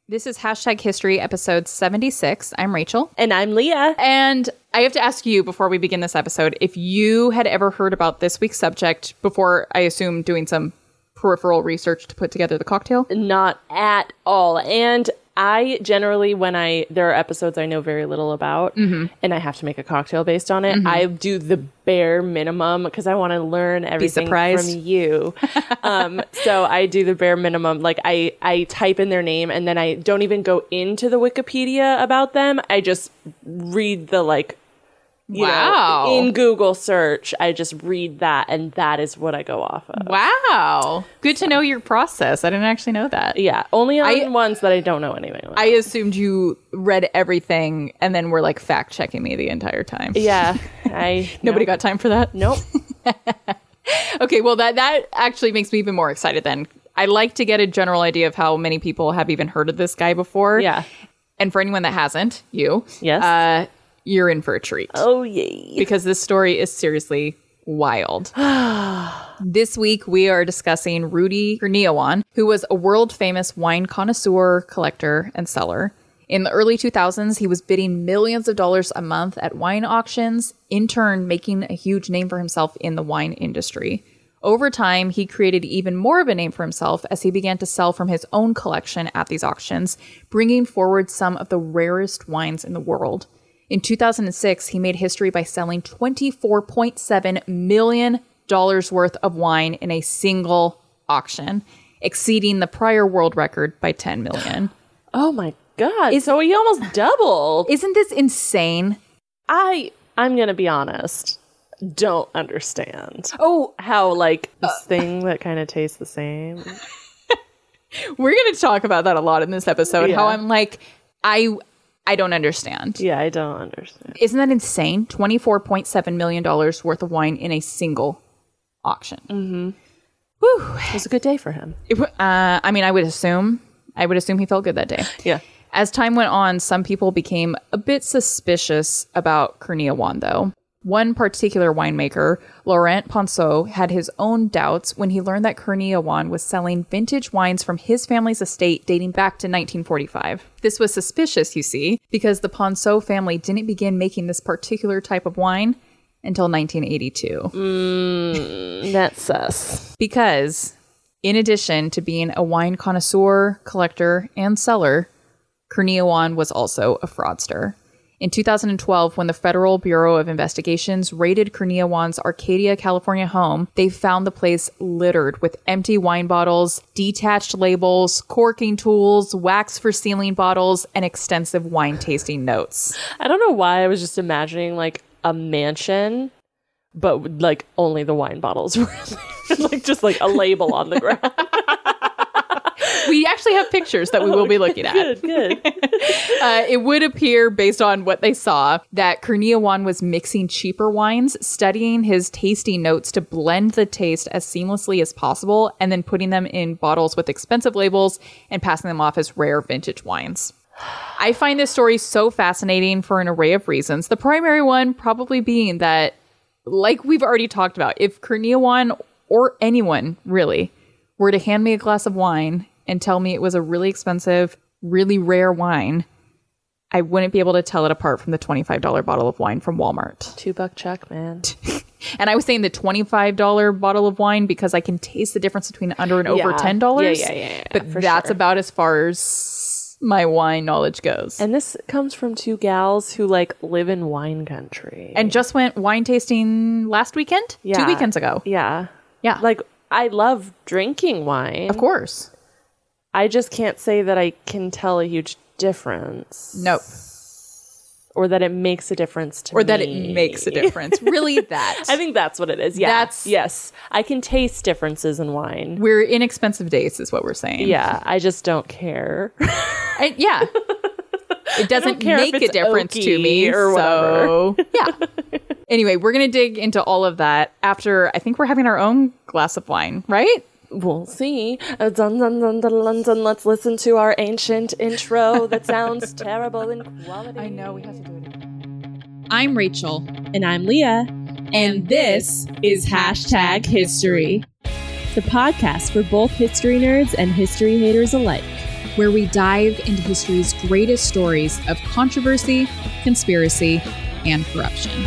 This is Hashtag History, episode 76. I'm Rachel. And I'm Leah. And I have to ask you, before we begin this episode, if you had ever heard about this week's subject before, I assume, doing some peripheral research to put together the cocktail? Not at all. And I generally, there are episodes I know very little about, and I have to make a cocktail based on it, I do the bare minimum because I want to learn everything from you. So I do the bare minimum. Like I type in their name, and then I don't even go into the Wikipedia about them. I just read the you know, in Google search, I just read that, and that is what I go off of. Wow. Good to know your process. I didn't actually know that. Yeah, only on ones that I don't know anything about. I assumed you read everything and then were fact checking me the entire time. Yeah. Nobody got time for that? Nope. Okay, well, that actually makes me even more excited then. I like to get a general idea of how many people have even heard of this guy before. Yeah. And for anyone that hasn't, Yes. You're in for a treat. Oh, yay. Because this story is seriously wild. This week, we are discussing Rudy Kurniawan, who was a world-famous wine connoisseur, collector, and seller. In the early 2000s, he was bidding millions of dollars a month at wine auctions, in turn making a huge name for himself in the wine industry. Over time, he created even more of a name for himself as he began to sell from his own collection at these auctions, bringing forward some of the rarest wines in the world. In 2006, he made history by selling $24.7 million worth of wine in a single auction, exceeding the prior world record by $10 million. Oh my God. So he almost doubled. Isn't this insane? I'm going to be honest. Don't understand. Oh, how this thing that kind of tastes the same. We're going to talk about that a lot in this episode. Yeah. How I'm I don't understand. Yeah, I don't understand. Isn't that insane? $24.7 million worth of wine in a single auction. Mm-hmm. Whew. It was a good day for him. I would assume he felt good that day. Yeah. As time went on, some people became a bit suspicious about Kurniawan, though. One particular winemaker, Laurent Ponceau, had his own doubts when he learned that Kurniawan was selling vintage wines from his family's estate dating back to 1945. This was suspicious, you see, because the Ponceau family didn't begin making this particular type of wine until 1982. That's sus. Because, in addition to being a wine connoisseur, collector, and seller, Kurniawan was also a fraudster. In 2012, when the Federal Bureau of Investigations raided Kurniawan's Arcadia, California home, they found the place littered with empty wine bottles, detached labels, corking tools, wax for sealing bottles, and extensive wine tasting notes. I don't know why I was just imagining a mansion, but only the wine bottles were just a label on the ground. We actually have pictures that we will be looking at. Good. It would appear, based on what they saw, that Kurniawan was mixing cheaper wines, studying his tasting notes to blend the taste as seamlessly as possible, and then putting them in bottles with expensive labels and passing them off as rare vintage wines. I find this story so fascinating for an array of reasons. The primary one probably being that, like we've already talked about, if Kurniawan or anyone really were to hand me a glass of wine and tell me it was a really expensive, really rare wine, I wouldn't be able to tell it apart from the $25 bottle of wine from Walmart. $2 check, man. And I was saying the $25 bottle of wine because I can taste the difference between under and over $10. Yeah. But that's about as far as my wine knowledge goes. And this comes from two gals who live in wine country. And just went wine tasting last weekend? Yeah. 2 weekends ago. Yeah. Yeah. I love drinking wine. Of course. I just can't say that I can tell a huge difference. Nope. Or that it makes a difference to me. Or that it makes a difference. Really, that. I think that's what it is. Yeah. Yes. I can taste differences in wine. We're inexpensive dates is what we're saying. Yeah. I just don't care. Yeah. It doesn't make a difference to me. Or whatever. Yeah. Anyway, we're going to dig into all of that after, I think we're having our own glass of wine, right? We'll see. Dun, dun, dun, dun, dun. Let's listen to our ancient intro that sounds terrible in quality. I know, we have to do it again. I'm Rachel. And I'm Leah. And this is Hashtag History, the podcast for both history nerds and history haters alike. where we dive into history's greatest stories of controversy, conspiracy, and corruption.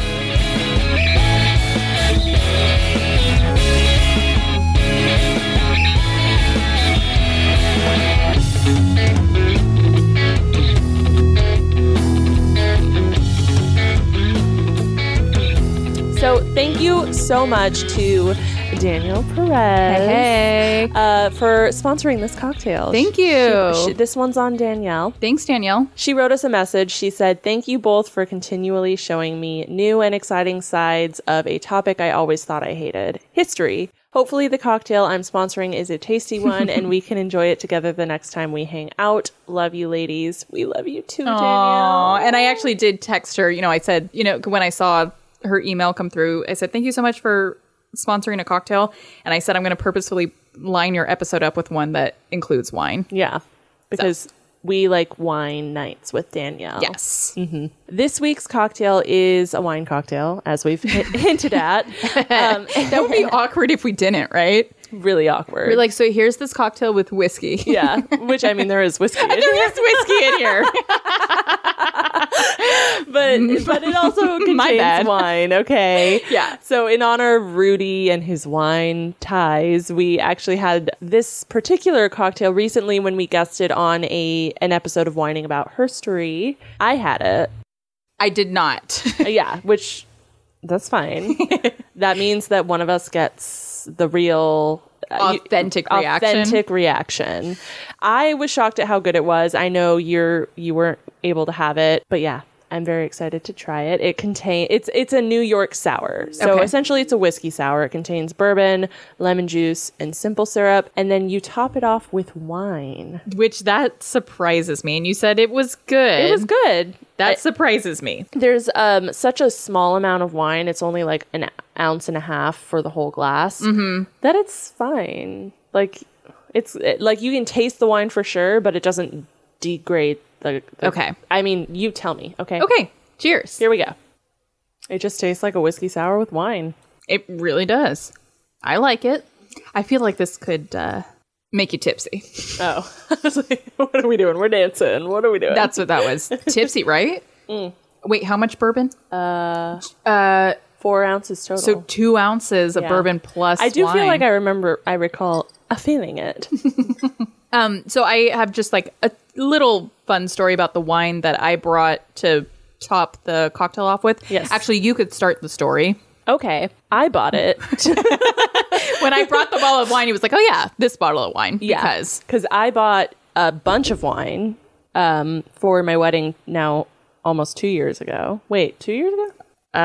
So thank you so much to Danielle Perez for sponsoring this cocktail. Thank you. This one's on Danielle. Thanks, Danielle. She wrote us a message. She said, "Thank you both for continually showing me new and exciting sides of a topic I always thought I hated, history. Hopefully the cocktail I'm sponsoring is a tasty one and we can enjoy it together the next time we hang out. Love you, ladies." We love you too, Danielle. And I actually did text her. I said, when I saw her email come through, I said, "Thank you so much for sponsoring a cocktail." And I said, "I'm going to purposefully line your episode up with one that includes wine." Yeah, because we like wine nights with Danielle. Yes. Mm-hmm. This week's cocktail is a wine cocktail, as we've hinted at. That would be awkward if we didn't, right? Really awkward. We're like, so here's this cocktail with whiskey. Yeah, which, I mean, there is whiskey in here. There is whiskey in here. But it also contains wine, okay? Yeah. So in honor of Rudy and his wine ties, we actually had this particular cocktail recently when we guested on an episode of Whining About Herstory. I had it. I did not. Yeah, which, that's fine. That means that one of us gets the real authentic reaction. I was shocked at how good it was. I know you weren't able to have it, but yeah, I'm very excited to try it. It's a New York sour. So essentially it's a whiskey sour. It contains bourbon, lemon juice, and simple syrup, and then you top it off with wine. Which that surprises me. And you said it was good. It was good. That surprises me. There's such a small amount of wine. It's only like an ounce and a half for the whole glass. Mm-hmm. That it's fine. Like like you can taste the wine for sure, but it doesn't degrade the Okay. I mean, you tell me. Okay. Okay. Cheers. Here we go. It just tastes like a whiskey sour with wine. It really does. I like it. I feel like this could make you tipsy. Oh. I was like, what are we doing? We're dancing. What are we doing? That's what that was. Tipsy, right? Mm. Wait, how much bourbon? 4 ounces total. So 2 ounces of bourbon plus I do wine. feel like I recall feeling it. So I have just like a little fun story about the wine that I brought to top the cocktail off with. Yes. Actually, you could start the story. Okay. I bought it. When I brought the bottle of wine, he was like, "Oh yeah, this bottle of wine." Because I bought a bunch of wine for my wedding now almost 2 years ago. Wait, 2 years ago?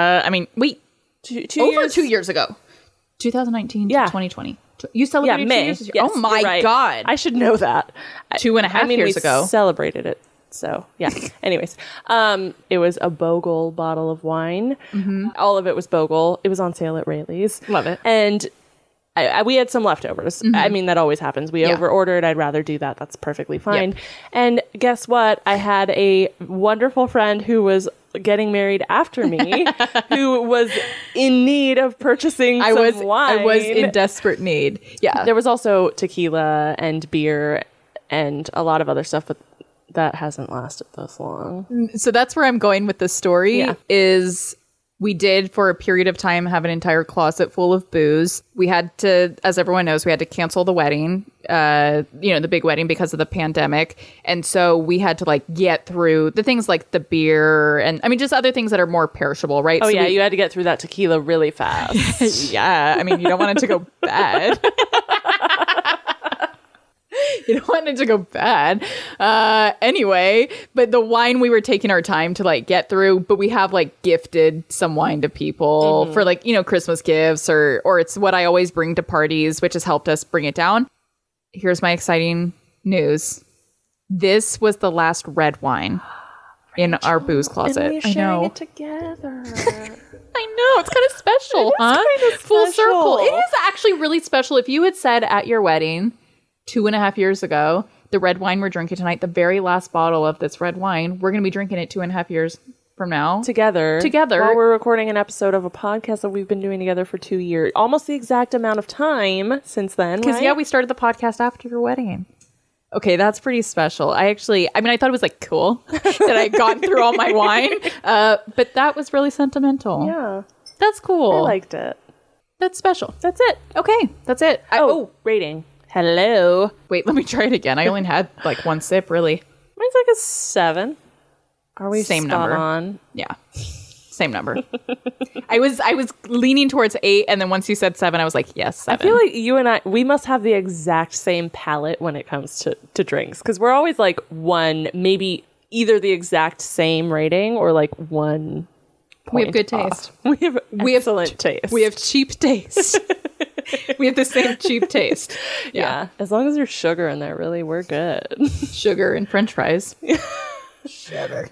Over 2 years ago. 2019 to 2020. You celebrated 2 years ago? Yes, oh my God. I should know that. 2.5 years ago. Celebrated it. So, yeah. Anyways, it was a Bogle bottle of wine. Mm-hmm. All of it was Bogle. It was on sale at Rayleigh's. Love it. And we had some leftovers. Mm-hmm. I mean, that always happens. We over-ordered. I'd rather do that. That's perfectly fine. Yep. And guess what? I had a wonderful friend who was getting married after me who was in need of purchasing some wine. I was in desperate need. Yeah. There was also tequila and beer and a lot of other stuff, but that hasn't lasted this long. So that's where I'm going with this story is we did for a period of time have an entire closet full of booze. We had to, as everyone knows, we had to cancel the wedding, the big wedding because of the pandemic. And so we had to like get through the things like the beer and just other things that are more perishable, right? Oh, so you had to get through that tequila really fast. Yeah. I mean, you don't want it to go bad. You don't want it to go bad. Anyway, but the wine we were taking our time to like get through, but we have like gifted some wine to people for like, Christmas gifts or it's what I always bring to parties, which has helped us bring it down. Here's my exciting news. This was the last red wine in our booze closet. And we're sharing it together. I know. It's kind of special, huh? Kind of Full circle. It is actually really special. If you had said at your wedding 2.5 years ago, the red wine we're drinking tonight, the very last bottle of this red wine, we're going to be drinking it 2.5 years from now. Together. While we're recording an episode of a podcast that we've been doing together for 2 years. Almost the exact amount of time since then, Because, right? we started the podcast after your wedding. Okay, that's pretty special. I thought it was like cool that I got through all my wine, but that was really sentimental. Yeah. That's cool. I liked it. That's special. That's it. Okay, that's it. Rating. Hello. Wait, let me try it again. I only had like one sip, really. Mine's like a 7. Are we Same spot number. on? Yeah, same number. I was leaning towards 8, and then once you said 7, I was like, yes, 7. I feel like you and we must have the exact same palate when it comes to drinks, because we're always like one, maybe either the exact same rating or like 1 point We have good off. taste. We have excellent taste. We have cheap taste. We have the same cheap taste. Yeah. As long as there's sugar in there, really, we're good. Sugar and French fries. Sugar.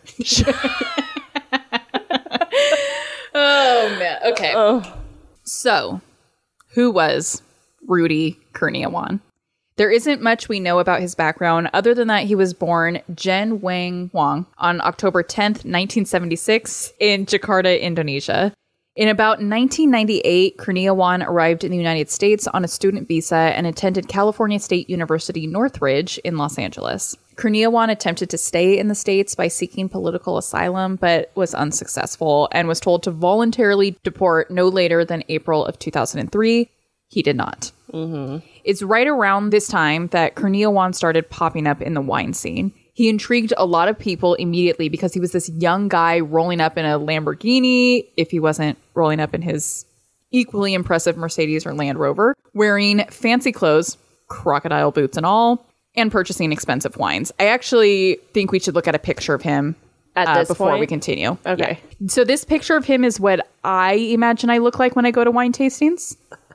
Oh, man. Okay. So, who was Rudy Kurniawan? There isn't much we know about his background other than that he was born Jen Wang Wang on October 10th, 1976 in Jakarta, Indonesia. In about 1998, Kurniawan arrived in the United States on a student visa and attended California State University Northridge in Los Angeles. Kurniawan attempted to stay in the States by seeking political asylum, but was unsuccessful and was told to voluntarily deport no later than April of 2003. He did not. It's right around this time that Kurniawan started popping up in the wine scene. He intrigued a lot of people immediately because he was this young guy rolling up in a Lamborghini, if he wasn't rolling up in his equally impressive Mercedes or Land Rover, wearing fancy clothes, crocodile boots and all, and purchasing expensive wines. I actually think we should look at a picture of him At this before point? we continue. Okay. Yeah. So this picture of him is what I imagine I look like when I go to wine tastings.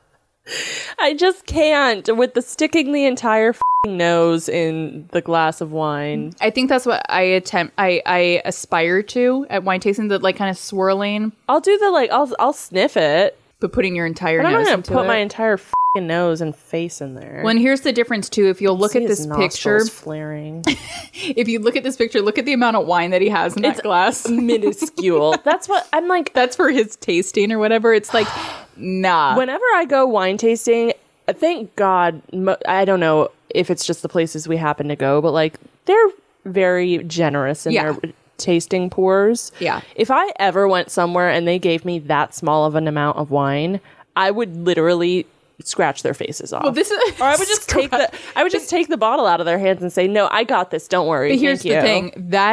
I just can't with the sticking the entire f***ing nose in the glass of wine. I think that's what I aspire to at wine tasting, the like kind of swirling, I'll do the I'll sniff it, but putting your entire but I'm nose not into gonna put it. my entire f***ing nose and face in there. Well, and here's the difference too. If you'll look See at his this nostrils picture, flaring. if you look at this picture, look at the amount of wine that he has in that glass. Minuscule. That's what I'm like. That's for his tasting or whatever. It's like, nah. Whenever I go wine tasting, thank God, I don't know if it's just the places we happen to go, but like they're very generous in their tasting pours. Yeah. If I ever went somewhere and they gave me that small of an amount of wine, I would literally scratch their faces off. Well, this is, or I would just take the bottle out of their hands and say, "No, I got this. Don't worry." But here's the thing: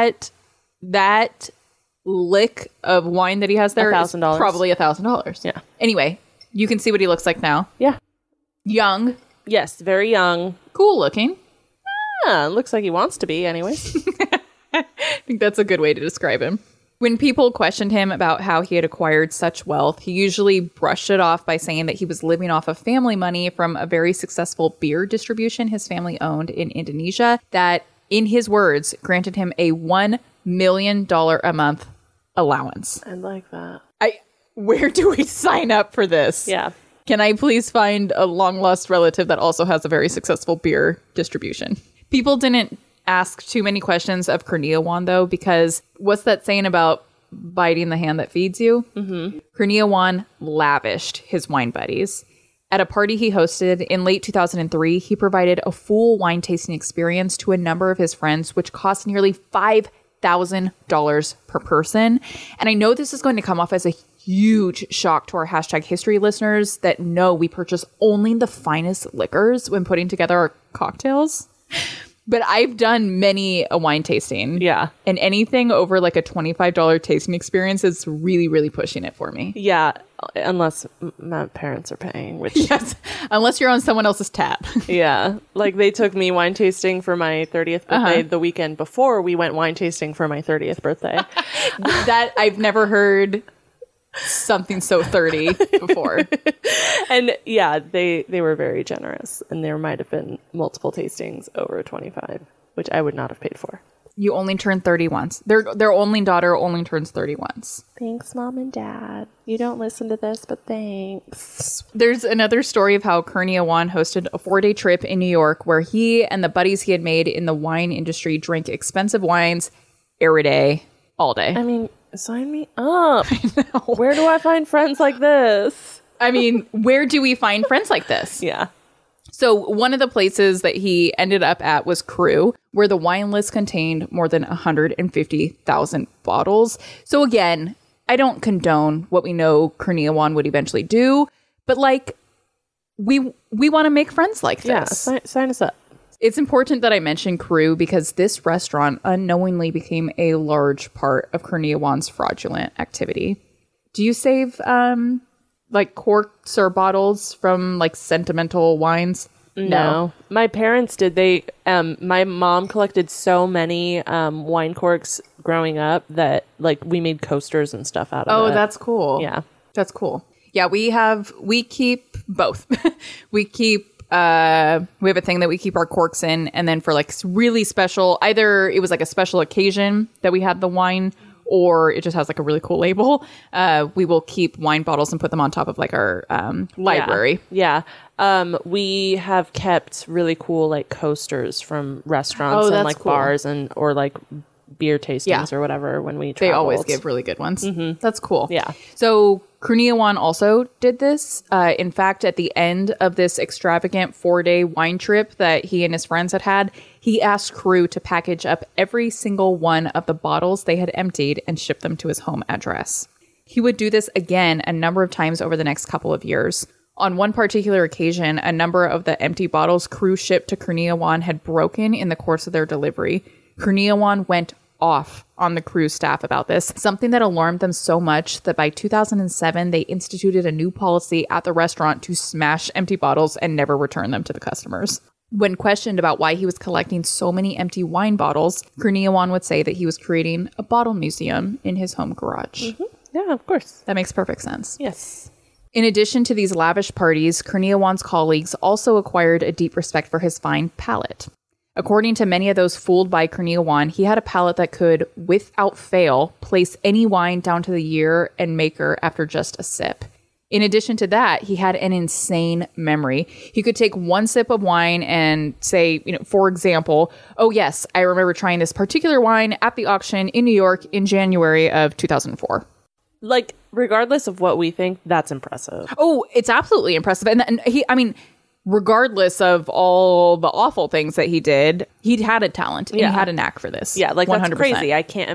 that lick of wine that he has there is $1,000. probably $1,000. Yeah. Anyway, you can see what he looks like now. Yeah. Young, Yes. Very young. cool looking. Yeah, looks like he wants to be, anyways. I think that's a good way to describe him. When people questioned him about how he had acquired such wealth, he usually brushed it off by saying that he was living off of family money from a very successful beer distribution his family owned in Indonesia that, in his words, granted him a $1 million a month allowance. I like that. Where do we sign up for this? Yeah. Can I please find a long-lost relative that also has a very successful beer distribution? People didn't ask too many questions of Kurniawan, though, because what's that saying about biting the hand that feeds you? Mm-hmm. Kurniawan lavished his wine buddies. At a party he hosted in late 2003, he provided a full wine tasting experience to a number of his friends, which cost nearly $5,000 per person. And I know this is going to come off as a huge shock to our hashtag history listeners that know we purchase only the finest liquors when putting together our cocktails. But I've done many a wine tasting. Yeah. And anything over like a $25 tasting experience is really, really pushing it for me. Yeah, unless my parents are paying, which Yes. Unless you're on someone else's tab. yeah, like they took me wine tasting for my 30th birthday the weekend before we went wine tasting for my 30th birthday. That I've never heard something so 30 before. And yeah, they were very generous, and there might have been multiple tastings over 25, which I would not have paid for. You only turn 30 once. Their only daughter only turns 30 once. Thanks, Mom and Dad. You don't listen to this, but thanks. There's another story of how Kurniawan hosted a 4-day trip in New York where he and the buddies he had made in the wine industry drank expensive wines every day, all day. I mean, sign me up. Where do I find friends like this? I mean, where do we find friends like this? Yeah. So one of the places that he ended up at was Cru, where the wine list contained more than 150,000 bottles. So again, I don't condone what we know Kurniawan would eventually do, but like we want to make friends like this. Yeah, sign us up. It's important that I mention Cru because this restaurant unknowingly became a large part of Kurniawan's fraudulent activity. Do you save like corks or bottles from like sentimental wines? No. My parents did. My mom collected so many wine corks growing up that like we made coasters and stuff out of it. Oh, that's cool. Yeah. That's cool. Yeah, we keep both. we have a thing that we keep our corks in, and then for like really special, either it was like a special occasion that we had the wine, or it just has like a really cool label. We will keep wine bottles and put them on top of like our library. Yeah. We have kept really cool like coasters from restaurants and like cool. bars or like beer tastings or whatever when we traveled. They always give really good ones. Mm-hmm. That's cool. Yeah. So Kurniawan also did this. In fact, at the end of this extravagant 4-day wine trip that he and his friends had, he asked Cru to package up every single one of the bottles they had emptied and ship them to his home address. He would do this again a number of times over the next couple of years. On one particular occasion, a number of the empty bottles Cru shipped to Kurniawan had broken in the course of their delivery. Kurniawan went off on the Cru staff about this, something that alarmed them so much that by 2007, they instituted a new policy at the restaurant to smash empty bottles and never return them to the customers. When questioned about why he was collecting so many empty wine bottles, Kurniawan would say that he was creating a bottle museum in his home garage. Mm-hmm. Yeah, of course. That makes perfect sense. Yes. In addition to these lavish parties, Kurniawan's colleagues also acquired a deep respect for his fine palate. According to many of those fooled by Kurniawan, he had a palate that could, without fail, place any wine down to the year and maker after just a sip. In addition to that, he had an insane memory. He could take one sip of wine and say, for example, oh yes, I remember trying this particular wine at the auction in New York in January of 2004. Like, regardless of what we think, that's impressive. Oh, it's absolutely impressive. And regardless of all the awful things that he did, he'd had a talent and he had a knack for this. Yeah, like 100%. That's crazy. I can't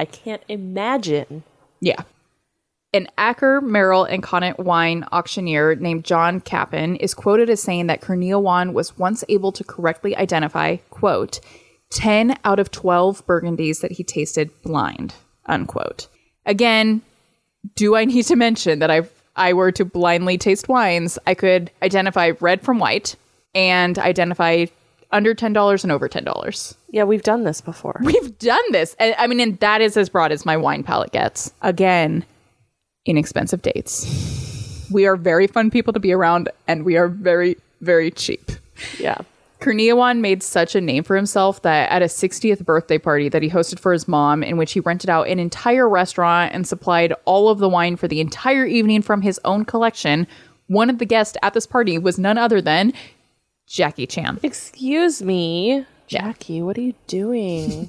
imagine. Yeah. An Acker, Merrill, and Connaught wine auctioneer named John Capin is quoted as saying that Kurniawan was once able to correctly identify, quote, 10 out of 12 Burgundies that he tasted blind, unquote. Again, do I need to mention that if I were to blindly taste wines, I could identify red from white and identify under $10 and over $10. Yeah, we've done this before. We've done this. And that is as broad as my wine palette gets. Again, inexpensive dates. We are very fun people to be around, and we are very, very cheap. Yeah. Kurniawan made such a name for himself that at a 60th birthday party that he hosted for his mom, in which he rented out an entire restaurant and supplied all of the wine for the entire evening from his own collection, one of the guests at this party was none other than Jackie Chan. Excuse me, Jackie, what are you doing?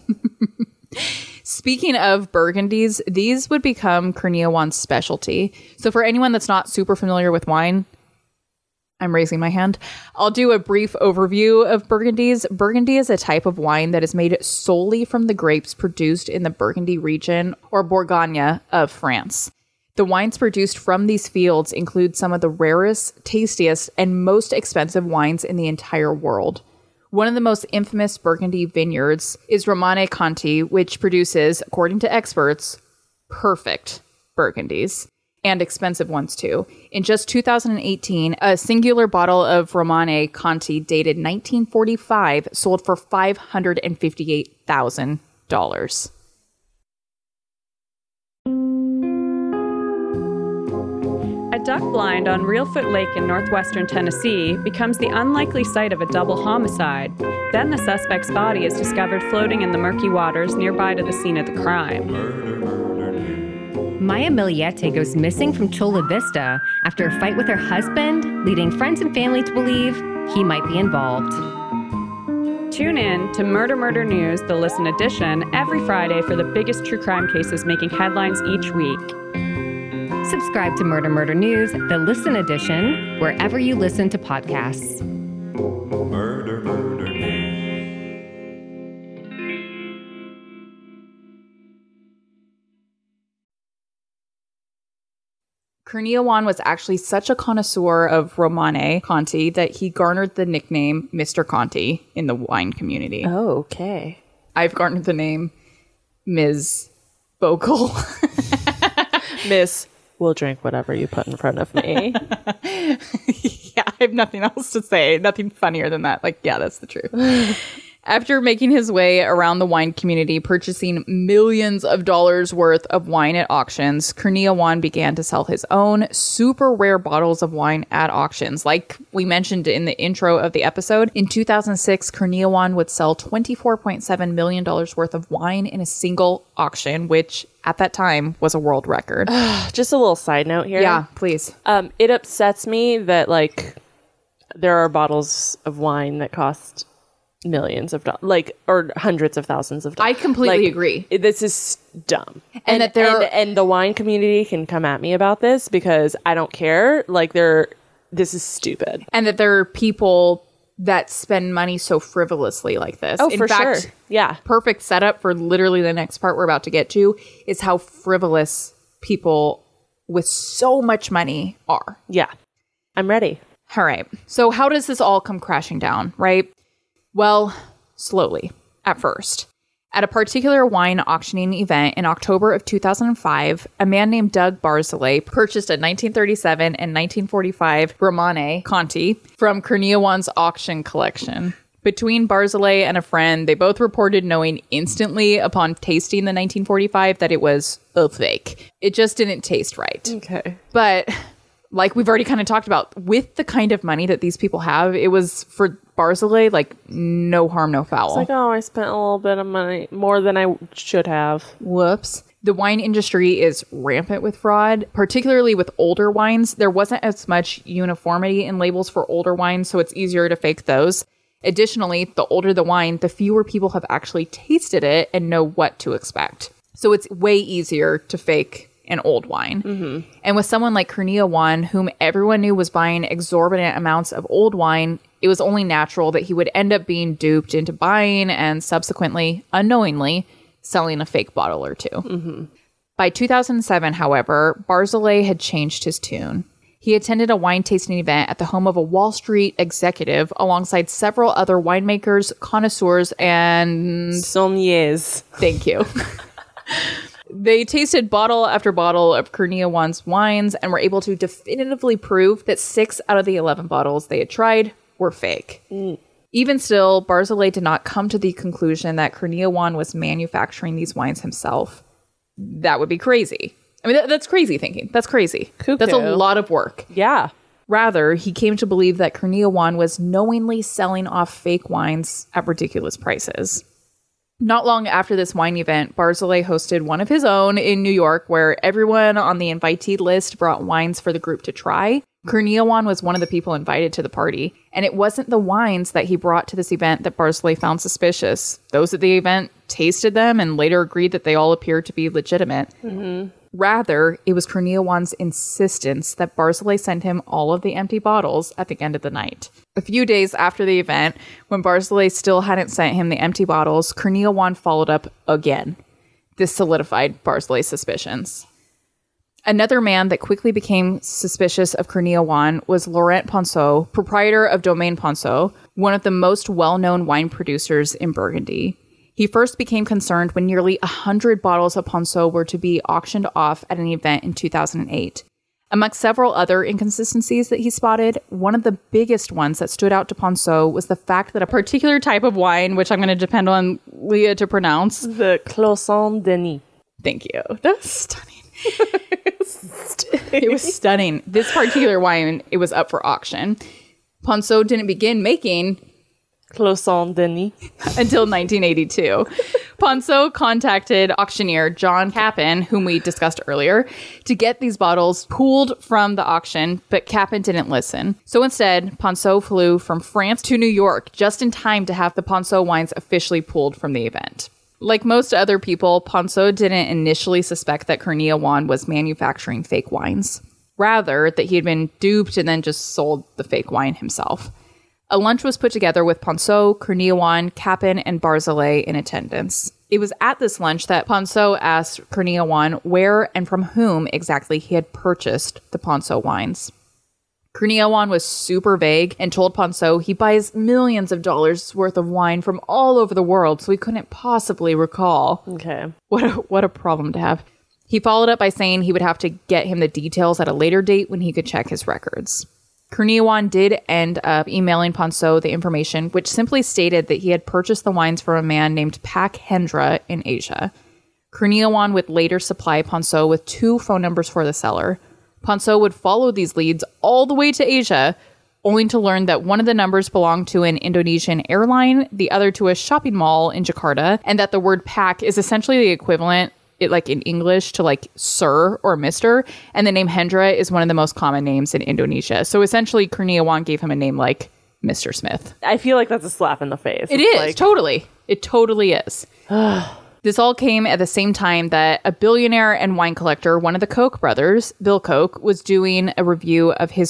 Speaking of Burgundies, these would become Kurniawan's specialty. So for anyone that's not super familiar with wine, I'm raising my hand. I'll do a brief overview of Burgundies. Burgundy is a type of wine that is made solely from the grapes produced in the Burgundy region or Bourgogne of France. The wines produced from these fields include some of the rarest, tastiest, and most expensive wines in the entire world. One of the most infamous Burgundy vineyards is Romanée-Conti, which produces, according to experts, perfect Burgundies. And expensive ones too. In just 2018, a singular bottle of Romanée-Conti dated 1945 sold for $558,000. A duck blind on Reelfoot Lake in northwestern Tennessee becomes the unlikely site of a double homicide. Then the suspect's body is discovered floating in the murky waters nearby to the scene of the crime. Maya Miliete goes missing from Chula Vista after a fight with her husband, leading friends and family to believe he might be involved. Tune in to Murder News, the Listen Edition, every Friday for the biggest true crime cases making headlines each week. Subscribe to Murder News, the Listen Edition, wherever you listen to podcasts. Murder, murder, news. Kurniawan was actually such a connoisseur of Romane Conti that he garnered the nickname Mr. Conti in the wine community. Oh, okay. I've garnered the name Ms. Bogle. Miss, we'll drink whatever you put in front of me. Yeah, I have nothing else to say. Nothing funnier than that. Like, yeah, that's the truth. After making his way around the wine community, purchasing millions of dollars worth of wine at auctions, Kurniawan began to sell his own super rare bottles of wine at auctions. Like we mentioned in the intro of the episode, in 2006, Kurniawan would sell $24.7 million worth of wine in a single auction, which at that time was a world record. Just a little side note here. Yeah, please. It upsets me that, like, there are bottles of wine that cost millions of dollars, like, or hundreds of thousands of dollars. I completely agree. This is dumb. And that there and the wine community can come at me about this because I don't care. Like, this is stupid. And that there are people that spend money so frivolously like this. Oh, in for fact, sure. Yeah. Perfect setup for literally the next part we're about to get to is how frivolous people with so much money are. Yeah. I'm ready. All right. So how does this all come crashing down, right? Well, slowly at first. At a particular wine auctioning event in October of 2005, a man named Doug Barzilay purchased a 1937 and 1945 Romane Conti from Kurniawan's auction collection. Between Barzilay and a friend, they both reported knowing instantly upon tasting the 1945 that it was a fake. It just didn't taste right. Okay. But like we've already kind of talked about, with the kind of money that these people have, it was for Barzilay, like, no harm, no foul. It's like, oh, I spent a little bit of money, more than I should have. Whoops. The wine industry is rampant with fraud, particularly with older wines. There wasn't as much uniformity in labels for older wines, so it's easier to fake those. Additionally, the older the wine, the fewer people have actually tasted it and know what to expect. So it's way easier to fake an old wine. Mm-hmm. And with someone like Kurniawan, whom everyone knew was buying exorbitant amounts of old wine, it was only natural that he would end up being duped into buying and subsequently, unknowingly, selling a fake bottle or two. Mm-hmm. By 2007, however, Barzilay had changed his tune. He attended a wine tasting event at the home of a Wall Street executive alongside several other winemakers, connoisseurs, and sommeliers. Thank you. They tasted bottle after bottle of Kurniawan's wines and were able to definitively prove that 6 out of the 11 bottles they had tried were fake. Even still, Barzilay did not come to the conclusion that Kurniawan was manufacturing these wines himself. That would be crazy. I mean, that's crazy thinking. That's crazy. Cuckoo. That's a lot of work. Yeah. Rather, he came to believe that Kurniawan was knowingly selling off fake wines at ridiculous prices. Not long after this wine event, Barzilay hosted one of his own in New York where everyone on the invitee list brought wines for the group to try. Kurniawan was one of the people invited to the party, and it wasn't the wines that he brought to this event that Barzilay found suspicious. Those at the event tasted them and later agreed that they all appeared to be legitimate. Mm-hmm. Rather, it was Kurniawan's insistence that Barzilay send him all of the empty bottles at the end of the night. A few days after the event, when Barzilay still hadn't sent him the empty bottles, Kurniawan followed up again. This solidified Barzilay's suspicions. Another man that quickly became suspicious of Kurniawan was Laurent Ponceau, proprietor of Domaine Ponceau, one of the most well-known wine producers in Burgundy. He first became concerned when nearly 100 bottles of Ponceau were to be auctioned off at an event in 2008. Amongst several other inconsistencies that he spotted, one of the biggest ones that stood out to Ponceau was the fact that a particular type of wine, which I'm going to depend on Leah to pronounce. The Cloisonne Denis. Thank you. That's stunning. It was stunning. This particular wine, it was up for auction. Ponceau didn't begin making Cloisonne Denis until 1982. Ponceau contacted auctioneer John Capin, whom we discussed earlier, to get these bottles pooled from the auction, but Capin didn't listen. So instead, Ponceau flew from France to New York just in time to have the Ponceau wines officially pooled from the event. Like most other people, Ponceau didn't initially suspect that Kurniawan was manufacturing fake wines. Rather, that he had been duped and then just sold the fake wine himself. A lunch was put together with Ponceau, Cornillon, Capin, and Barzilay in attendance. It was at this lunch that Ponceau asked Cornillon where and from whom exactly he had purchased the Ponceau wines. Cornillon was super vague and told Ponceau he buys millions of dollars worth of wine from all over the world, so he couldn't possibly recall. Okay. What a problem to have. He followed up by saying he would have to get him the details at a later date when he could check his records. Cornillon did end up emailing Ponceau the information, which simply stated that he had purchased the wines from a man named Pac Hendra in Asia. Cornillon would later supply Ponceau with 2 phone numbers for the seller. Ponceau would follow these leads all the way to Asia, only to learn that one of the numbers belonged to an Indonesian airline, the other to a shopping mall in Jakarta, and that the word Pac is essentially the equivalent in English to like sir or mister, and the name Hendra is one of the most common names in Indonesia. So essentially Cornillon gave him a name like Mr. Smith. I feel like that's a slap in the face. It is, totally. It totally is. This all came at the same time that a billionaire and wine collector, one of the Koch brothers, Bill Koch, was doing a review of his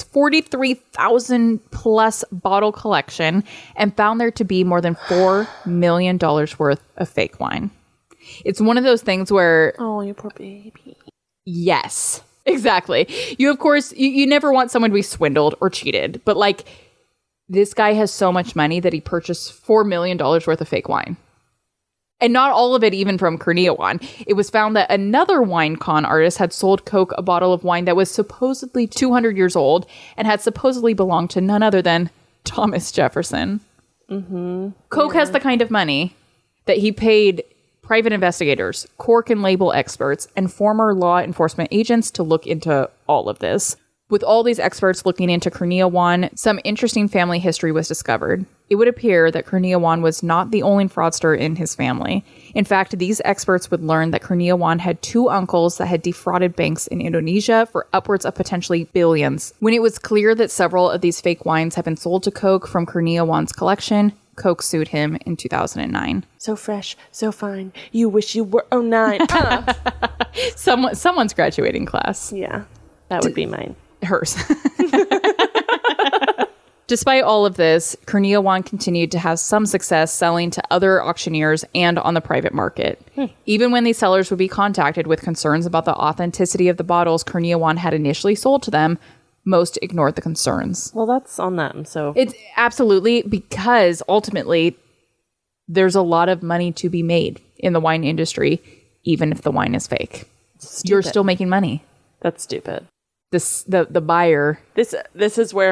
43,000 plus bottle collection and found there to be more than $4 million worth of fake wine. It's one of those things where... Oh, you poor baby. Yes, exactly. You, of course, you never want someone to be swindled or cheated. But, like, this guy has so much money that he purchased $4 million worth of fake wine. And not all of it even from Cornillon. It was found that another wine con artist had sold Koch a bottle of wine that was supposedly 200 years old and had supposedly belonged to none other than Thomas Jefferson. Mm-hmm. Koch has the kind of money that he paid private investigators, cork and label experts, and former law enforcement agents to look into all of this. With all these experts looking into Cornillon, some interesting family history was discovered. It would appear that Cornillon was not the only fraudster in his family. In fact, these experts would learn that Cornillon had 2 uncles that had defrauded banks in Indonesia for upwards of potentially billions. When it was clear that several of these fake wines had been sold to Koch from Cornillon's collection, Koch sued him in 2009. So fresh, so fine. You wish you were 09. Someone's graduating class. Yeah, that would be mine. Hers. Despite all of this, Cornillon continued to have some success selling to other auctioneers and on the private market. Even when these sellers would be contacted with concerns about the authenticity of the bottles Cornillon had initially sold to them, most ignored the concerns. Well, that's on them. So it's absolutely, because ultimately there's a lot of money to be made in the wine industry, even if the wine is fake. You're still making money. That's stupid. The buyer. This is where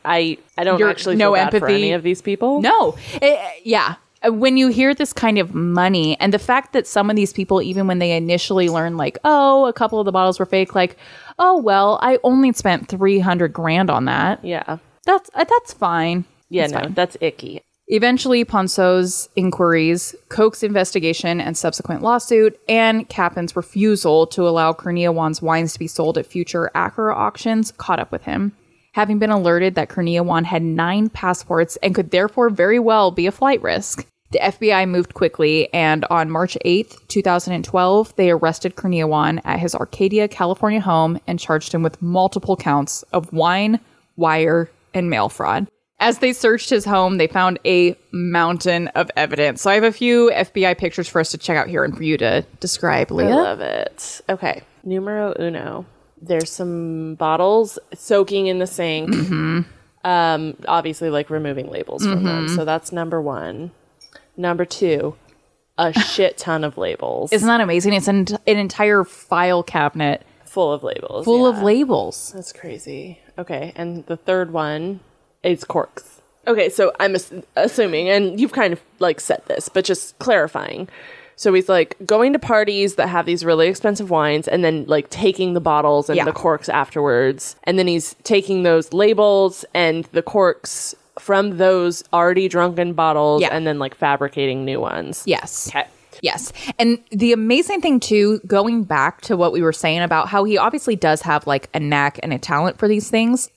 I don't actually feel bad for any of these people. No. Yeah. When you hear this kind of money and the fact that some of these people, even when they initially learn like, oh, a couple of the bottles were fake, like, oh, well, I only spent $300,000 on that. Yeah. That's fine. Yeah, fine. That's icky. Eventually, Ponceau's inquiries, Koch's investigation and subsequent lawsuit, and Capin's refusal to allow Cornillon's wines to be sold at future Acura auctions caught up with him. Having been alerted that Cornillon had 9 passports and could therefore very well be a flight risk, the FBI moved quickly, and on March 8th, 2012, they arrested Cornillon at his Arcadia, California home and charged him with multiple counts of wine, wire, and mail fraud. As they searched his home, they found a mountain of evidence. So I have a few FBI pictures for us to check out here and for you to describe, Leah. I love it. Okay. Numero uno. There's some bottles soaking in the sink. Mm-hmm. Obviously, like removing labels from them. So that's number 1. Number 2, a shit ton of labels. Isn't that amazing? It's an entire file cabinet. Full of labels. Full of labels. That's crazy. Okay. And the third one is corks. Okay. So I'm assuming, and you've kind of like said this, but just clarifying. So he's like going to parties that have these really expensive wines and then like taking the bottles and the corks afterwards. And then he's taking those labels and the corks from those already drunken bottles and then like fabricating new ones. Yes. Okay. Yes. And the amazing thing too, going back to what we were saying about how he obviously does have like a knack and a talent for these things.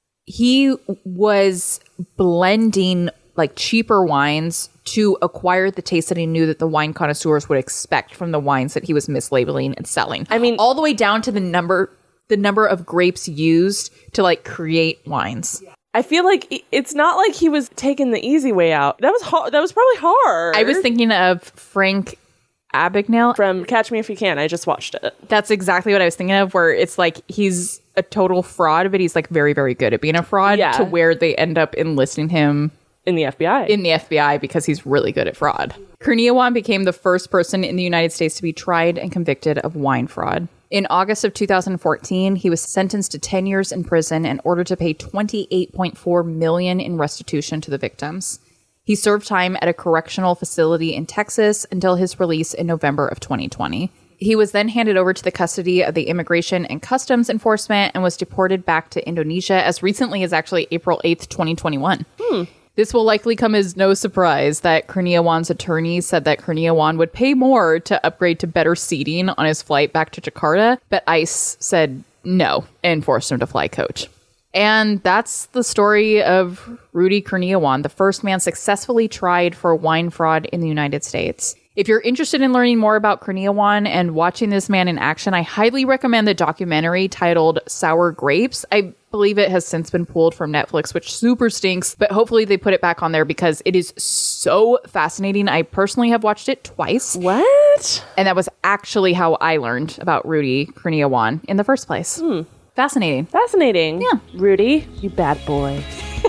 He was blending like cheaper wines to acquire the taste that he knew that the wine connoisseurs would expect from the wines that he was mislabeling and selling. I mean, all the way down to the number of grapes used to like create wines. I feel like it's not like he was taking the easy way out. That was hard. That was probably hard. I was thinking of Frank Abagnale from Catch Me If You Can. I just watched it. That's exactly what I was thinking of, where it's like he's a total fraud, but he's like very, very good at being a fraud to where they end up enlisting him in the FBI. Because he's really good at fraud. Kurniawan became the first person in the United States to be tried and convicted of wine fraud. In August of 2014, he was sentenced to 10 years in prison and ordered to pay $28.4 million in restitution to the victims. He served time at a correctional facility in Texas until his release in November of 2020. He was then handed over to the custody of the Immigration and Customs Enforcement and was deported back to Indonesia as recently as actually April 8th, 2021. This will likely come as no surprise that Kurniawan's attorney said that Kurniawan would pay more to upgrade to better seating on his flight back to Jakarta, but ICE said no and forced him to fly coach. And that's the story of Rudy Kurniawan, the first man successfully tried for wine fraud in the United States. If you're interested in learning more about Kurniawan and watching this man in action, I highly recommend the documentary titled Sour Grapes. I believe it has since been pulled from Netflix, which super stinks, but hopefully they put it back on there because it is so fascinating. I personally have watched it twice. What? And that was actually how I learned about Rudy Kurniawan in the first place. Fascinating. Yeah. Rudy, you bad boy.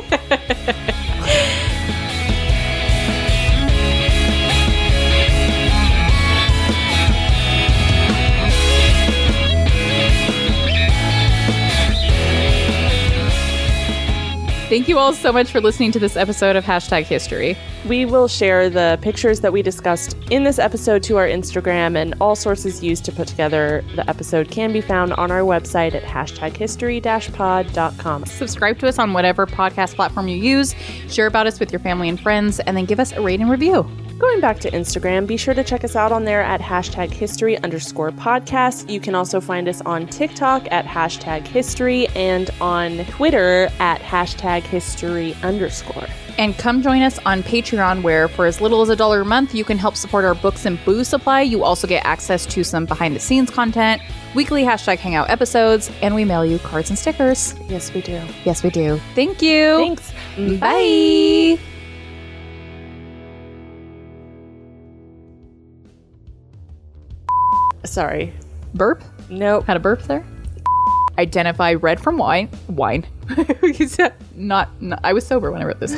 Thank you all so much for listening to this episode of Hashtag History. We will share the pictures that we discussed in this episode to our Instagram, and all sources used to put together the episode can be found on our website at hashtaghistory-pod.com. Subscribe to us on whatever podcast platform you use, share about us with your family and friends, and then give us a rate and review. Going back to Instagram, be sure to check us out on there at #history_podcast. You can also find us on TikTok at #history and on Twitter at #history_. And come join us on Patreon, where for as little as $1 a month, you can help support our books and booze supply. You also get access to some behind the scenes content, weekly #hangout episodes, and we mail you cards and stickers. Yes, we do. Yes, we do. Thank you. Thanks. Bye. Sorry. Burp? Nope. Had a burp there? Identify red from wine. You said not. I was sober when I wrote this.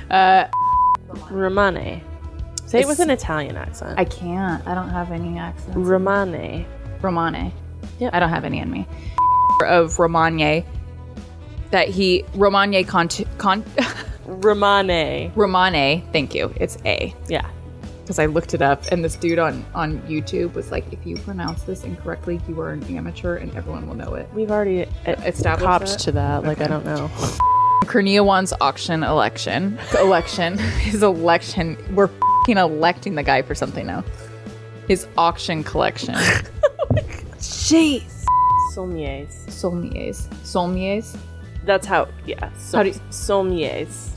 Romane. Say it with an Italian accent. I can't. I don't have any accents. Romane. Yep. I don't have any in me. Of Romane. Romane. Romane. Thank you. It's A. Yeah. Because I looked it up, and this dude on YouTube was like, if you pronounce this incorrectly, you are an amateur, and everyone will know it. We've already established copped to that. Like, I don't know. Kurniawan's election. His election. We're f***ing electing the guy for something now. His auction collection. Jeez. Saulniers. That's how, yeah. Saulniers.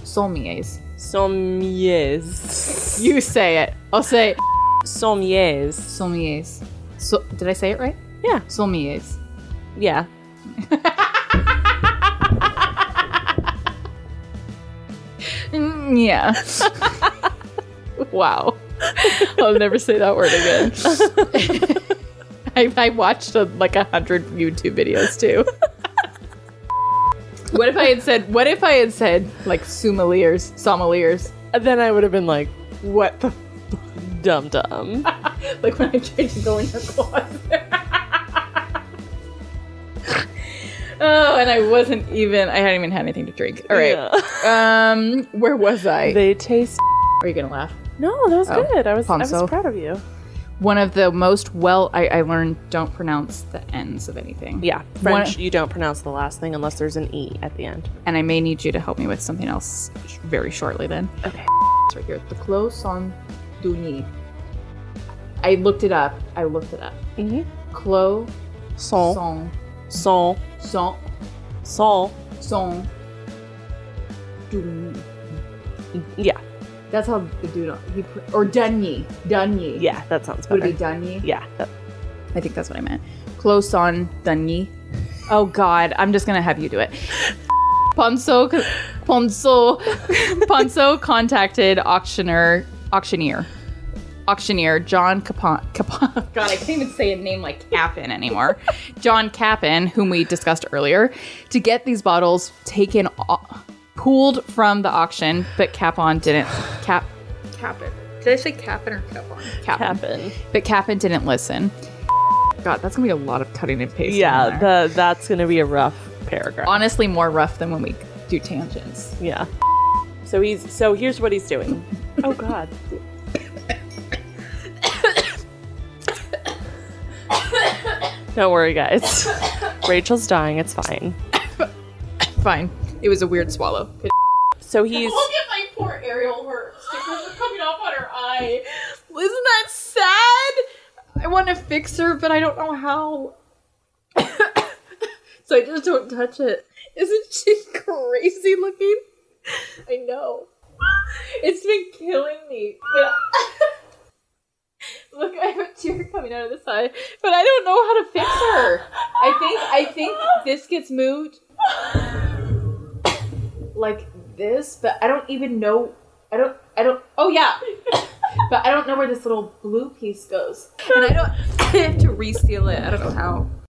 You say it. I'll say Saulniers. So, did I say it right? Yeah. Saulniers. Yeah. Yeah. Wow. I'll never say that word again. I watched like 100 YouTube videos too. What if I had said like sommeliers? Then I would have been like, what the dum. Like when I tried to go in your closet. Oh, and I hadn't even had anything to drink. All right. Yeah. Where was I? They taste. Are you gonna laugh? No, that was good. I was proud of you. One of the most I learned don't pronounce the ends of anything. Yeah, French, you don't pronounce the last thing unless there's an E at the end. And I may need you to help me with something else very shortly then. Okay. It's right here. The Clos Saint Denis. I looked it up. Mm-hmm. Clos Saint Denis. Yeah. That's how the dude, or Dunye. Yeah, that sounds better. Would it be Dunye? Yeah. I think that's what I meant. Clos Saint Denis. Oh God, I'm just gonna have you do it. Ponzo contacted auctioneer John Capon. God, I can't even say a name like Capon anymore. John Capon, whom we discussed earlier, to get these bottles pulled from the auction, but Capon didn't. Capon. Did I say Capon or Capon? Capon. But Capon didn't listen. God, that's gonna be a lot of cutting and pasting. Yeah, that's gonna be a rough paragraph. Honestly, more rough than when we do tangents. Yeah. So here's what he's doing. Oh God. Don't worry, guys. Rachel's dying. It's fine. Fine. It was a weird swallow. So he's. Look at my poor Ariel. Her stickers are coming off on her eye. Isn't that sad? I want to fix her, but I don't know how. So I just don't touch it. Isn't she crazy looking? I know. It's been killing me. But look, I have a tear coming out of the side, but I don't know how to fix her. I think this gets moved like this, but I don't even know. I don't. Oh yeah, but I don't know where this little blue piece goes, and I have to reseal it. I don't know how.